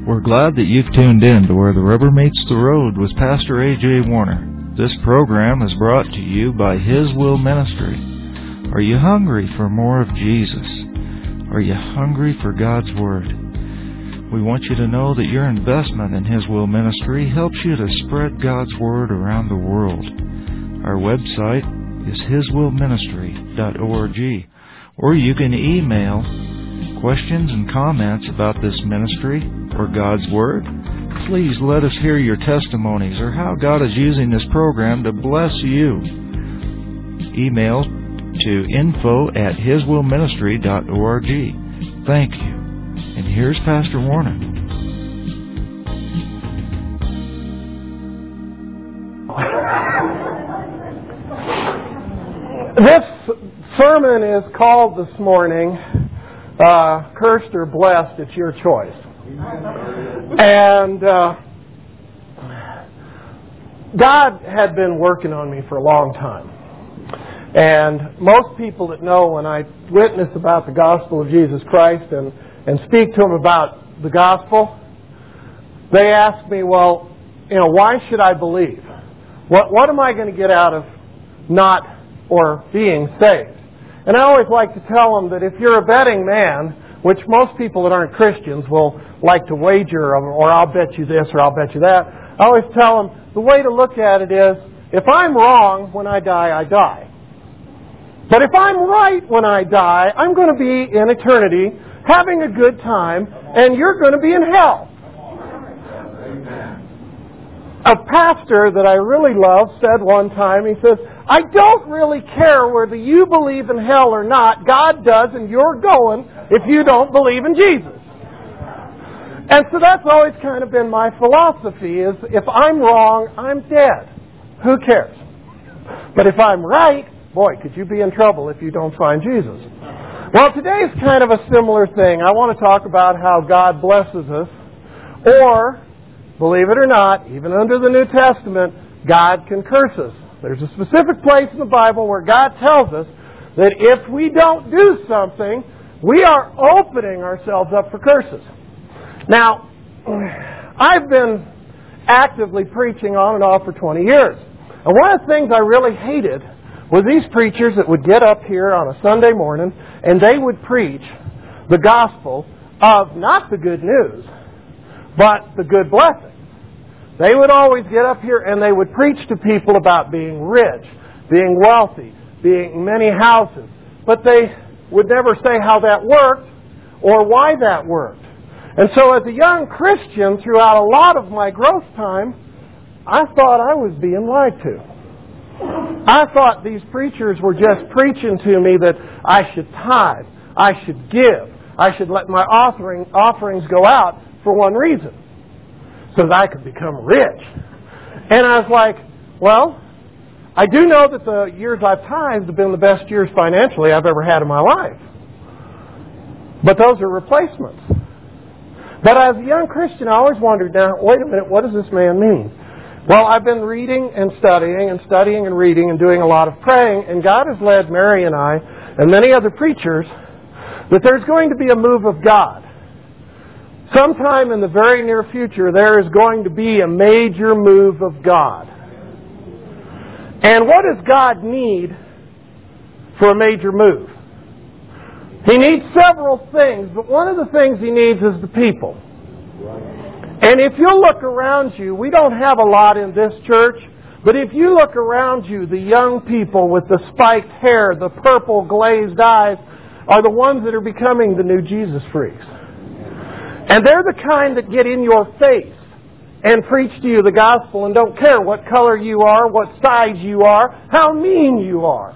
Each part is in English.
We're glad that you've tuned in to Where the Rubber Meets the Road with Pastor A.J. Warner. This program is brought to you by His Will Ministry. Are you hungry for more of Jesus? Are you hungry for God's Word? We want you to know that your investment in His Will Ministry helps you to spread God's Word around the world. Our website is hiswillministry.org, or you can email questions and comments about this ministry or God's Word. Please let us hear your testimonies or how God is using this program to bless you. Email to info@hiswillministry.org. Thank you. And here's Pastor Warner. This sermon is called this morning, Cursed or Blessed, It's Your Choice. And God had been working on me for a long time. And most people that know when I witness about the gospel of Jesus Christ and speak to them about the gospel, they ask me, well, why should I believe? What am I going to get out of not or being saved? And I always like to tell them that if you're a betting man, which most people that aren't Christians will like to wager, or I'll bet you this or I'll bet you that, I always tell them the way to look at it is, if I'm wrong when I die, I die. But if I'm right when I die, I'm going to be in eternity having a good time, and you're going to be in hell. A pastor that I really love said one time, he says, I don't really care whether you believe in hell or not. God does, and you're going if you don't believe in Jesus. And so that's always kind of been my philosophy, is if I'm wrong, I'm dead. Who cares? But if I'm right, boy, could you be in trouble if you don't find Jesus. Well, today is kind of a similar thing. I want to talk about how God blesses us, or, believe it or not, even under the New Testament, God can curse us. There's a specific place in the Bible where God tells us that if we don't do something, we are opening ourselves up for curses. Now, I've been actively preaching on and off for 20 years. And one of the things I really hated was these preachers that would get up here on a Sunday morning and they would preach the gospel of not the good news, but the good blessing. They would always get up here and they would preach to people about being rich, being wealthy, being many houses. But they would never say how that worked or why that worked. And so as a young Christian, throughout a lot of my growth time, I thought I was being lied to. I thought these preachers were just preaching to me that I should tithe, I should give, I should let my offerings go out for one reason, so that I could become rich. And I was like, well, I do know that the years I've tithed have been the best years financially I've ever had in my life. But those are replacements. But as a young Christian, I always wondered, now, wait a minute, what does this man mean? Well, I've been reading and studying and reading and doing a lot of praying, and God has led Mary and I and many other preachers that there's going to be a move of God. Sometime in the very near future, there is going to be a major move of God. And what does God need for a major move? He needs several things, but one of the things He needs is the people. And if you look around you, we don't have a lot in this church, but if you look around you, the young people with the spiked hair, the purple glazed eyes, are the ones that are becoming the new Jesus freaks. And they're the kind that get in your face and preach to you the gospel and don't care what color you are, what size you are, how mean you are.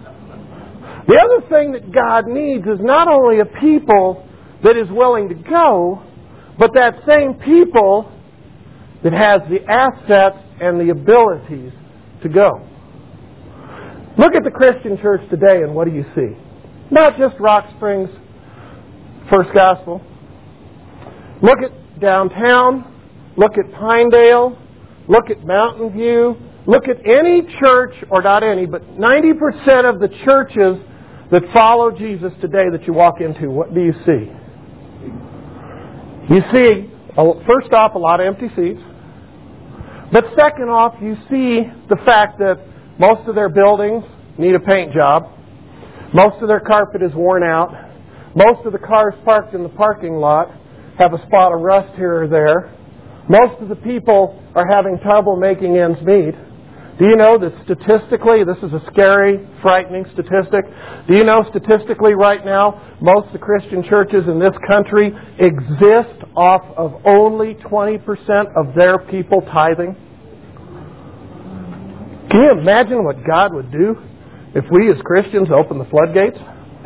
The other thing that God needs is not only a people that is willing to go, but that same people that has the assets and the abilities to go. Look at the Christian church today and what do you see? Not just Rock Springs First Gospel. Look at downtown. Look at Pinedale. Look at Mountain View. Look at any church, or not any, but 90% of the churches that follow Jesus today that you walk into. What do you see? You see First off, a lot of empty seats. But second off, you see the fact that most of their buildings need a paint job. Most of their carpet is worn out. Most of the cars parked in the parking lot have a spot of rust here or there. Most of the people are having trouble making ends meet. Do you know that statistically, this is a scary, frightening statistic, do you know statistically right now, most of the Christian churches in this country exist off of only 20% of their people tithing? Can you imagine what God would do if we as Christians opened the floodgates?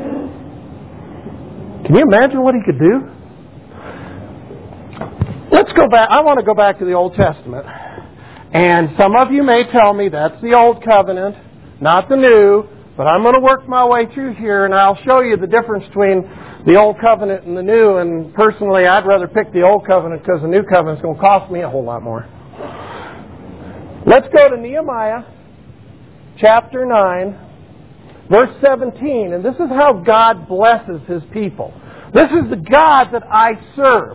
Can you imagine what He could do? Let's go back. I want to go back to the Old Testament. And some of you may tell me that's the Old Covenant, not the New, but I'm going to work my way through here and I'll show you the difference between the Old Covenant and the New. And personally, I'd rather pick the Old Covenant because the New Covenant is going to cost me a whole lot more. Let's go to Nehemiah chapter 9, verse 17. And this is how God blesses His people. This is the God that I serve.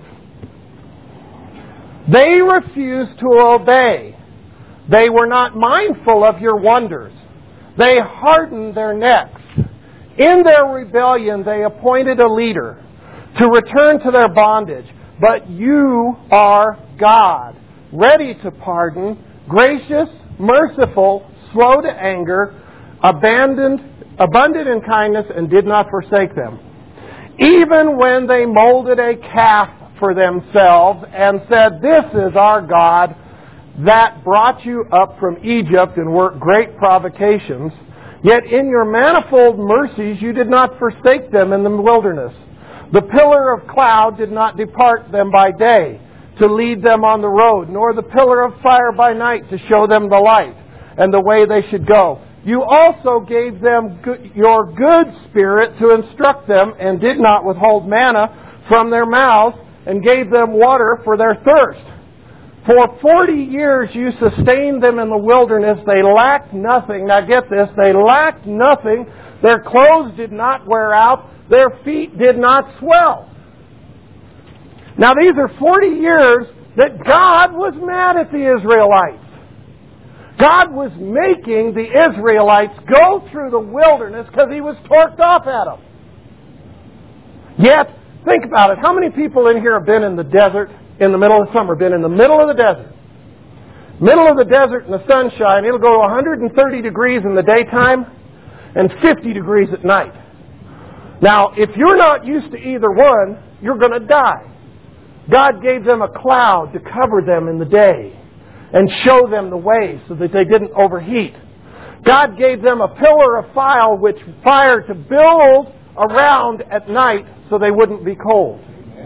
They refused to obey. They were not mindful of your wonders. They hardened their necks. In their rebellion, they appointed a leader to return to their bondage. But you are God, ready to pardon, gracious, merciful, slow to anger, abundant in kindness, and did not forsake them. Even when they molded a calf for themselves and said, "This is our God that brought you up from Egypt and worked great provocations, yet in your manifold mercies you did not forsake them in the wilderness. The pillar of cloud did not depart them by day to lead them on the road, nor the pillar of fire by night to show them the light and the way they should go. You also gave them your good spirit to instruct them and did not withhold manna from their mouths and gave them water for their thirst. For 40 years you sustained them in the wilderness. They lacked nothing." Now get this, they lacked nothing. Their clothes did not wear out. Their feet did not swell. Now these are 40 years that God was mad at the Israelites. God was making the Israelites go through the wilderness because He was torqued off at them. Yet, think about it. How many people in here have been in the desert in the middle of summer? Been in the middle of the desert. Middle of the desert in the sunshine. It'll go to 130 degrees in the daytime and 50 degrees at night. Now, if you're not used to either one, you're going to die. God gave them a cloud to cover them in the day and show them the way so that they didn't overheat. God gave them a pillar of fire to build around at night so they wouldn't be cold.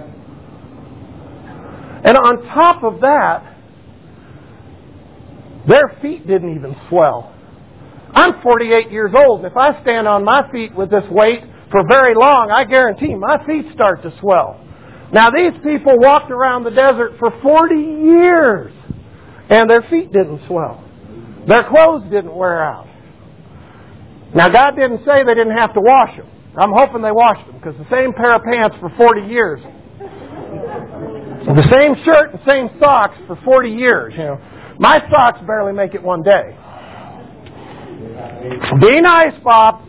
And on top of that, their feet didn't even swell. I'm 48 years old, and if I stand on my feet with this weight for very long, I guarantee my feet start to swell. Now these people walked around the desert for 40 years, and their feet didn't swell. Their clothes didn't wear out. Now God didn't say they didn't have to wash them. I'm hoping they washed them, because the same pair of pants for 40 years, the same shirt and same socks for 40 years. You know, my socks barely make it one day. Be nice, Bob.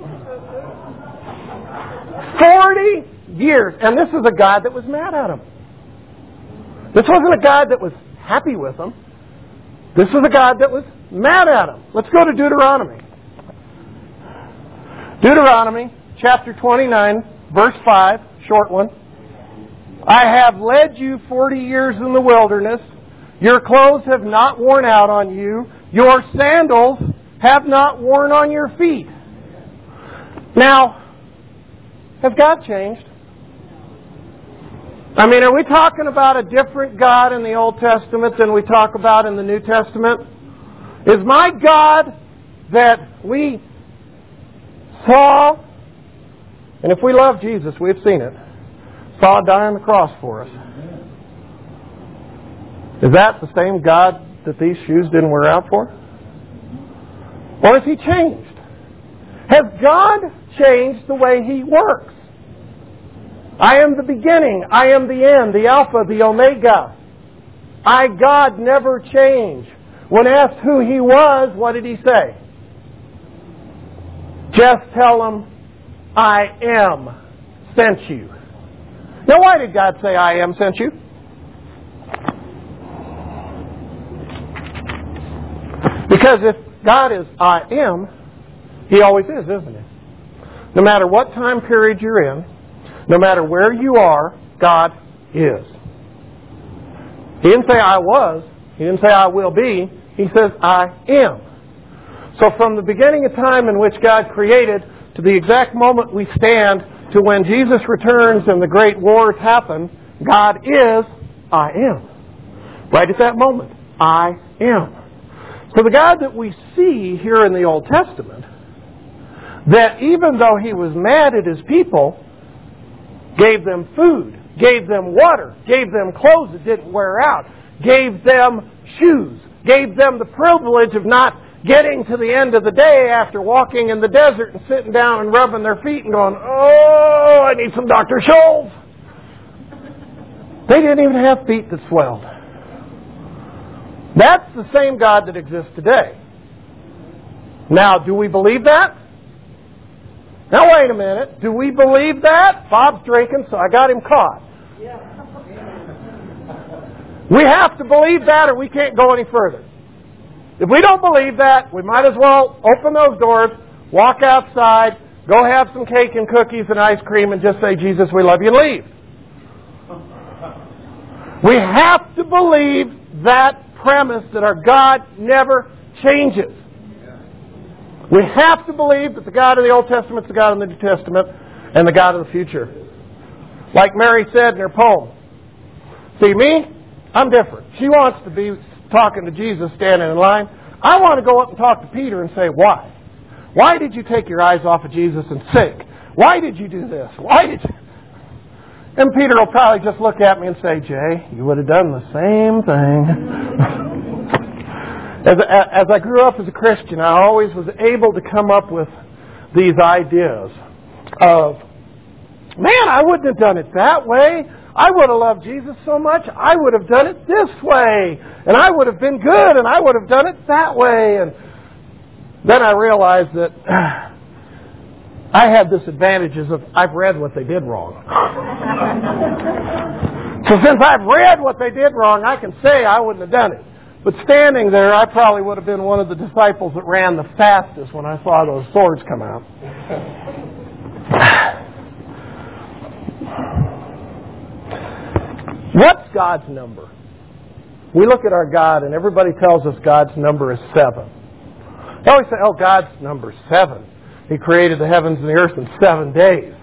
40 years. And this is a God that was mad at them. This wasn't a God that was happy with them. This was a God that was mad at them. Let's go to Deuteronomy. Deuteronomy chapter 29, verse 5, short one. I have led you 40 years in the wilderness. Your clothes have not worn out on you. Your sandals have not worn on your feet. Now, has God changed? I mean, are we talking about a different God in the Old Testament than we talk about in the New Testament? Is my God that we saw, and if we love Jesus, we've seen it, saw die on the cross for us. Is that the same God that these shoes didn't wear out for? Or has He changed? Has God changed the way He works? I am the beginning. I am the end, the Alpha, the Omega. I, God, never change. When asked who He was, what did He say? Just tell them, I am sent you. Now, why did God say, I am sent you? Because if God is I am, He always is, isn't He? No matter what time period you're in, no matter where you are, God is. He didn't say I was. He didn't say I will be. He says I am. So from the beginning of time in which God created to the exact moment we stand to when Jesus returns and the great wars happen, God is I am. Right at that moment, I am. So the God that we see here in the Old Testament, that even though He was mad at His people, gave them food, gave them water, gave them clothes that didn't wear out, gave them shoes, gave them the privilege of not getting to the end of the day after walking in the desert and sitting down and rubbing their feet and going, oh, I need some Dr. Scholl's. They didn't even have feet that swelled. That's the same God that exists today. Now, do we believe that? Now, wait a minute. Do we believe that? Bob's drinking, so I got him caught. We have to believe that or we can't go any further. If we don't believe that, we might as well open those doors, walk outside, go have some cake and cookies and ice cream and just say, Jesus, we love you, and leave. We have to believe that premise that our God never changes. We have to believe that the God of the Old Testament is the God of the New Testament and the God of the future. Like Mary said in her poem, see me? I'm different. She wants to be talking to Jesus standing in line. I want to go up and talk to Peter and say, why? Why did you take your eyes off of Jesus and sink? Why did you do this? Why did you? And Peter will probably just look at me and say, Jay, you would have done the same thing. As I grew up as a Christian, I always was able to come up with these ideas of, man, I wouldn't have done it that way. I would have loved Jesus so much, I would have done it this way. And I would have been good, and I would have done it that way. And then I realized that I had this advantage of I've read what they did wrong. So since I've read what they did wrong, I can say I wouldn't have done it. But standing there, I probably would have been one of the disciples that ran the fastest when I saw those swords come out. What's God's number? We look at our God and everybody tells us God's number is 7. They always say, oh, God's number is 7. He created the heavens and the earth in 7 days.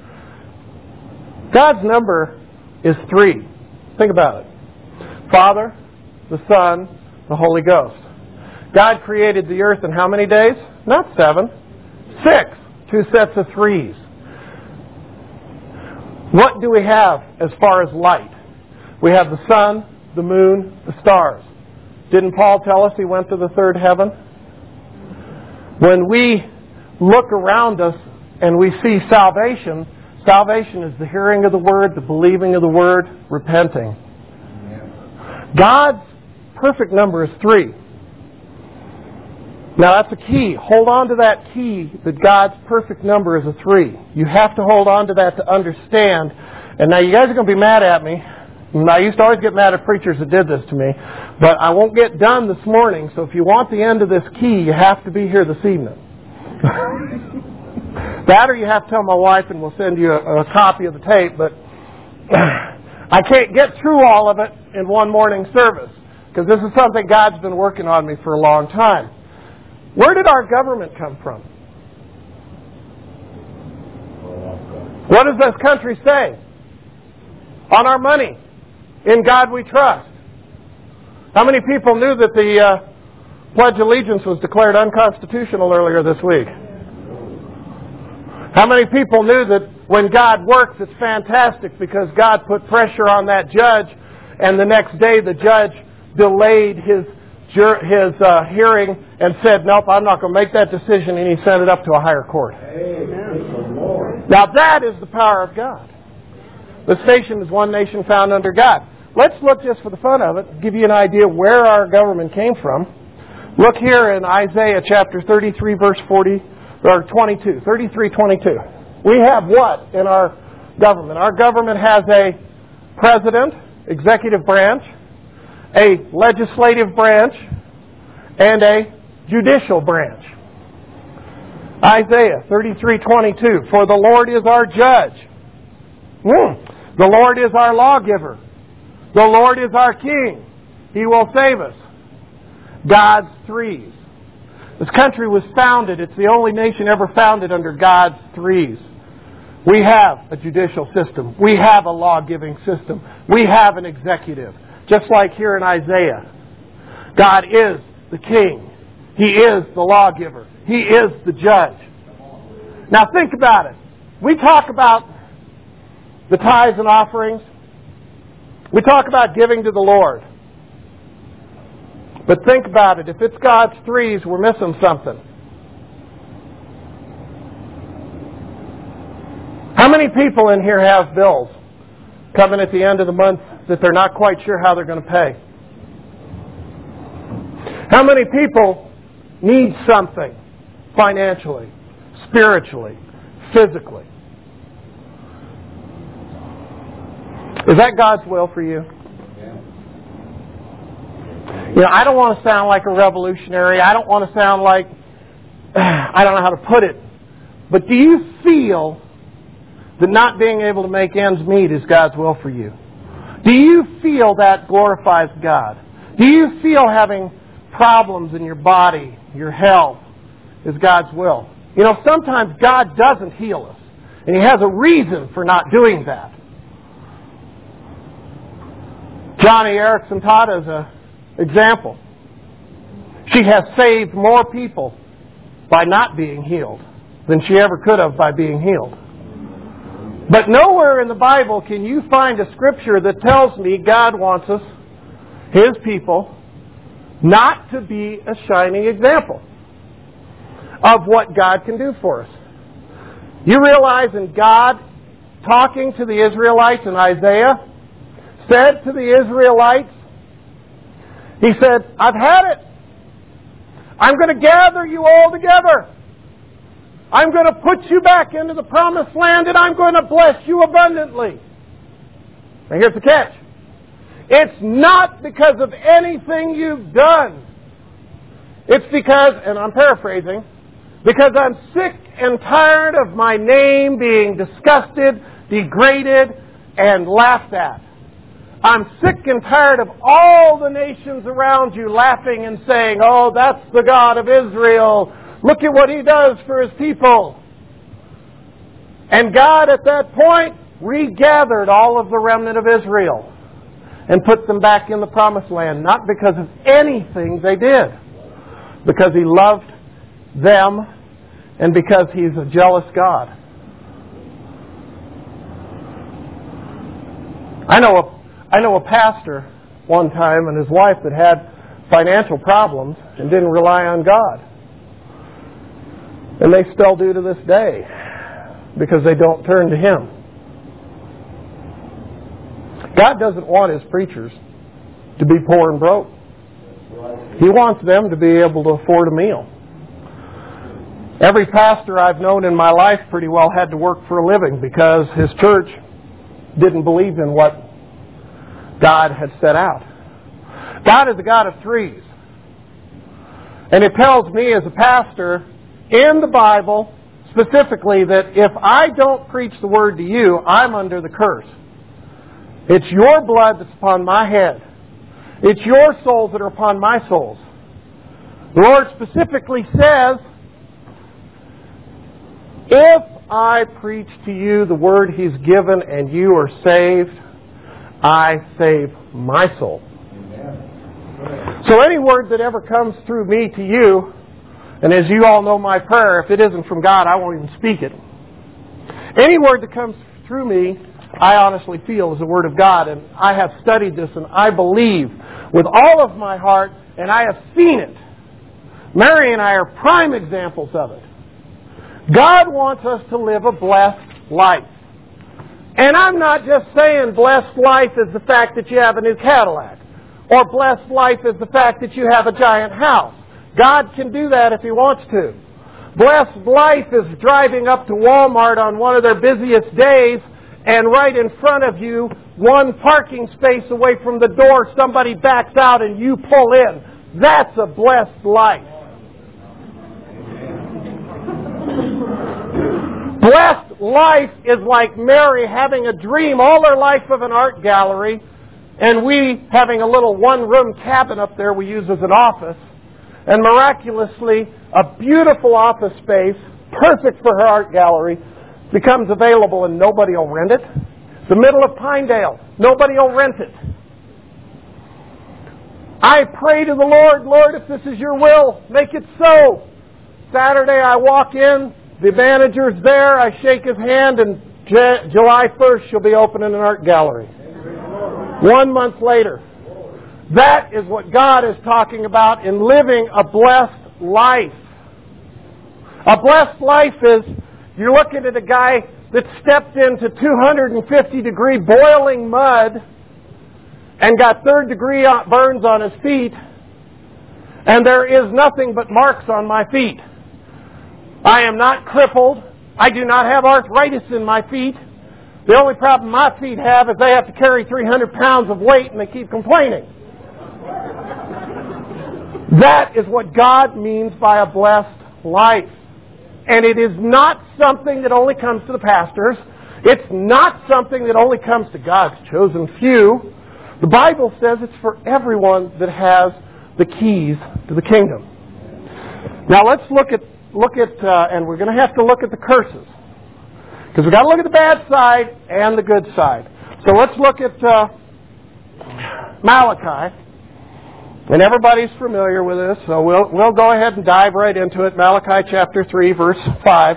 God's number is 3. Think about it. Father, the Son, the Holy Ghost. God created the earth in how many days? Not 7. 6. 2 sets of 3s. What do we have as far as light? We have the sun, the moon, the stars. Didn't Paul tell us he went to the third heaven? When we look around us and we see salvation, salvation is the hearing of the Word, the believing of the Word, repenting. God's perfect number is 3. Now that's a key. Hold on to that key that God's perfect number is a 3. You have to hold on to that to understand. And now you guys are going to be mad at me. And I used to always get mad at preachers that did this to me. But I won't get done this morning. So if you want the end of this key, you have to be here this evening. That or you have to tell my wife and we'll send you a copy of the tape. But I can't get through all of it in one morning service. Because this is something God's been working on me for a long time. Where did our government come from? What does this country say? On our money. In God we trust. How many people knew that the Pledge of Allegiance was declared unconstitutional earlier this week? How many people knew that when God works it's fantastic because God put pressure on that judge and the next day the judge delayed his hearing and said, nope, I'm not going to make that decision, and he sent it up to a higher court. Amen. Now that is the power of God. This nation is one nation found under God. Let's look just for the fun of it, give you an idea where our government came from. Look here in Isaiah chapter 33, verse 40, or 22, 33, 22. We have what in our government? Our government has a president, executive branch, a legislative branch, and a judicial branch. Isaiah 33:22. For the Lord is our judge. The Lord is our lawgiver. The Lord is our king. He will save us. God's threes. This country was founded. It's the only nation ever founded under God's threes. We have a judicial system. We have a law-giving system. We have an executive. Just like here in Isaiah. God is the king. He is the lawgiver. He is the judge. Now think about it. We talk about the tithes and offerings. We talk about giving to the Lord. But think about it. If it's God's threes, we're missing something. How many people in here have bills coming at the end of the month that they're not quite sure how they're going to pay? How many people need something financially, spiritually, physically? Is that God's will for you? You know, I don't want to sound like a revolutionary. I don't want to sound like, I don't know how to put it. But do you feel that not being able to make ends meet is God's will for you? Do you feel that glorifies God? Do you feel having problems in your body, your health, is God's will? You know, sometimes God doesn't heal us. And He has a reason for not doing that. Johnny Erickson taught as an example. She has saved more people by not being healed than she ever could have by being healed. But nowhere in the Bible can you find a scripture that tells me God wants us, His people, not to be a shining example of what God can do for us. You realize in God talking to the Israelites in Isaiah, said to the Israelites, He said, I've had it. I'm going to gather you all together. I'm going to put you back into the promised land and I'm going to bless you abundantly. And here's the catch. It's not because of anything you've done. It's because, and I'm paraphrasing, because I'm sick and tired of my name being disgusted, degraded, and laughed at. I'm sick and tired of all the nations around you laughing and saying, oh, that's the God of Israel. Look at what He does for His people. And God at that point regathered all of the remnant of Israel and put them back in the promised land, not because of anything they did, because He loved them and because He's a jealous God. I know a pastor one time and his wife that had financial problems and didn't rely on God. And they still do to this day because they don't turn to Him. God doesn't want His preachers to be poor and broke. He wants them to be able to afford a meal. Every pastor I've known in my life pretty well had to work for a living because his church didn't believe in what God had set out. God is a God of threes. And it tells me as a pastor in the Bible specifically that if I don't preach the Word to you, I'm under the curse. It's your blood that's upon my head. It's your souls that are upon my souls. The Lord specifically says, if I preach to you the Word He's given and you are saved, I save my soul. So any word that ever comes through me to you, and as you all know my prayer, if it isn't from God, I won't even speak it. Any word that comes through me, I honestly feel is the Word of God. And I have studied this and I believe with all of my heart, and I have seen it. Mary and I are prime examples of it. God wants us to live a blessed life. And I'm not just saying blessed life is the fact that you have a new Cadillac, or blessed life is the fact that you have a giant house. God can do that if He wants to. Blessed life is driving up to Walmart on one of their busiest days, and right in front of you, one parking space away from the door, somebody backs out and you pull in. That's a blessed life. Blessed life is like Mary having a dream all her life of an art gallery, and we having a little one-room cabin up there we use as an office, and miraculously a beautiful office space, perfect for her art gallery, becomes available and nobody will rent it. The middle of Pinedale, nobody will rent it. I pray to the Lord, Lord, if this is your will, make it so. Saturday I walk in, the manager's there, I shake his hand, and July 1st she'll be opening an art gallery. 1 month later. That is what God is talking about in living a blessed life. A blessed life is, you're looking at a guy that stepped into 250-degree boiling mud and got third-degree burns on his feet, and there is nothing but marks on my feet. I am not crippled. I do not have arthritis in my feet. The only problem my feet have is they have to carry 300 pounds of weight and they keep complaining. That is what God means by a blessed life. And it is not something that only comes to the pastors. It's not something that only comes to God's chosen few. The Bible says it's for everyone that has the keys to the kingdom. Now let's look at and we're going to have to look at the curses. Because we've got to look at the bad side and the good side. So let's look at Malachi. And everybody's familiar with this, so we'll go ahead and dive right into it. Malachi chapter 3, verse 5.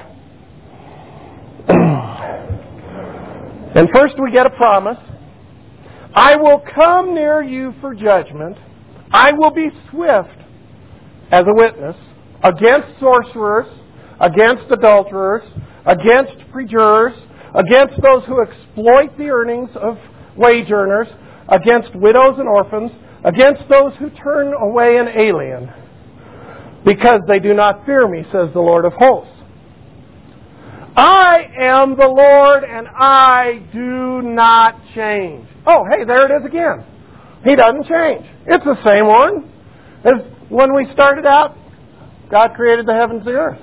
And first we get a promise. I will come near you for judgment. I will be swift as a witness against sorcerers, against adulterers, against perjurers, against those who exploit the earnings of wage earners, against widows and orphans, against those who turn away an alien, because they do not fear me, says the Lord of hosts. I am the Lord, and I do not change. Oh, hey, there it is again. He doesn't change. It's the same one as when we started out. God created the heavens and the earth.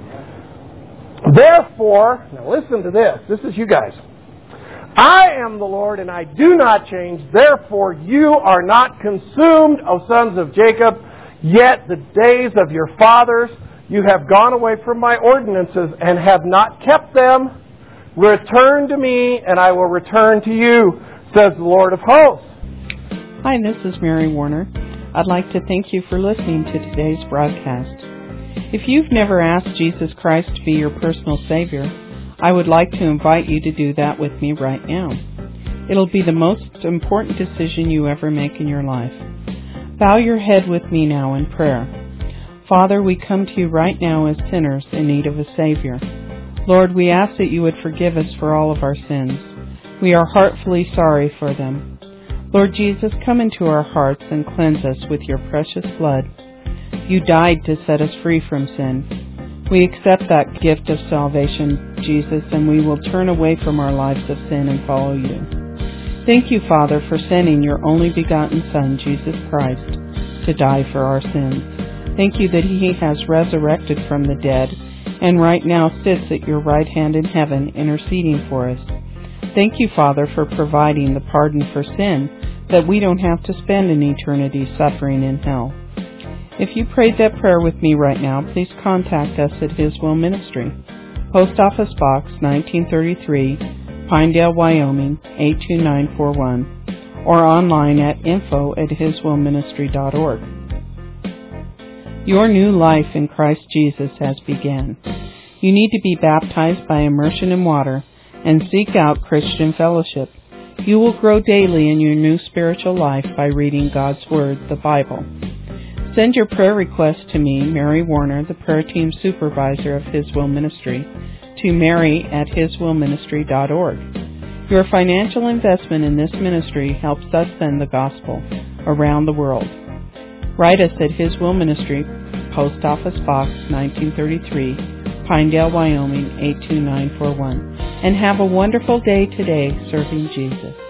Therefore, now listen to this. This is you guys. I am the Lord, and I do not change. Therefore, you are not consumed, O sons of Jacob. Yet the days of your fathers, you have gone away from my ordinances and have not kept them. Return to me, and I will return to you, says the Lord of hosts. Hi, this is Mary Warner. I'd like to thank you for listening to today's broadcast. If you've never asked Jesus Christ to be your personal Savior, I would like to invite you to do that with me right now. It'll be the most important decision you ever make in your life. Bow your head with me now in prayer. Father, we come to you right now as sinners in need of a Savior. Lord, we ask that you would forgive us for all of our sins. We are heartfully sorry for them. Lord Jesus, come into our hearts and cleanse us with your precious blood. You died to set us free from sin. We accept that gift of salvation, Jesus, and we will turn away from our lives of sin and follow you. Thank you, Father, for sending your only begotten Son, Jesus Christ, to die for our sins. Thank you that he has resurrected from the dead and right now sits at your right hand in heaven interceding for us. Thank you, Father, for providing the pardon for sin that we don't have to spend an eternity suffering in hell. If you prayed that prayer with me right now, please contact us at His Will Ministry. Post Office Box 1933, Pinedale, Wyoming 82941, or online at info@hiswillministry.org. Your new life in Christ Jesus has begun. You need to be baptized by immersion in water and seek out Christian fellowship. You will grow daily in your new spiritual life by reading God's Word, the Bible. Send your prayer request to me, Mary Warner, the prayer team supervisor of His Will Ministry, to Mary@hiswillministry.org. Your financial investment in this ministry helps us send the gospel around the world. Write us at His Will Ministry, Post Office Box 1933, Pinedale, Wyoming 82941. And have a wonderful day today serving Jesus.